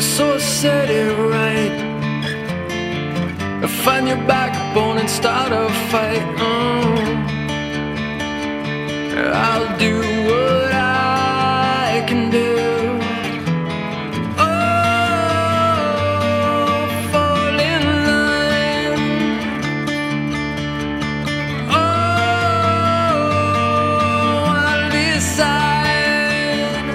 So set it right. Find your backbone and start a fight. I'll do what I can do. Fall in line. I'll decide.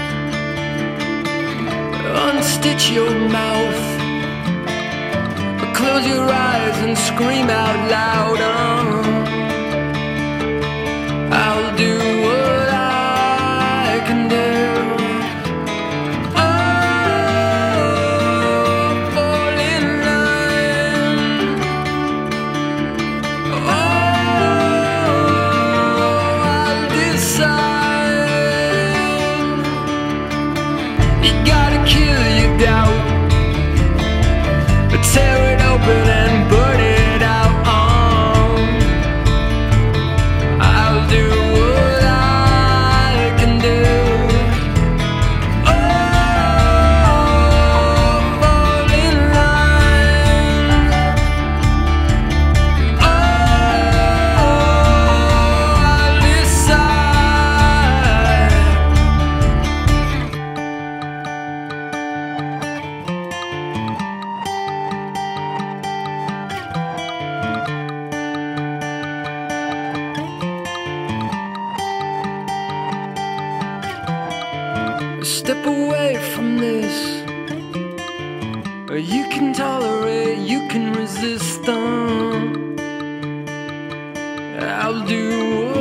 Unstitch your mouth, close your eyes and scream out loud. I'll do what I can do. Fall in line. I'll decide. You gotta kill your doubt, tear it open and burn it out. I'll do what I can do. Fall in line. I'll decide. Step away from this. You can tolerate, you can resist them. I'll do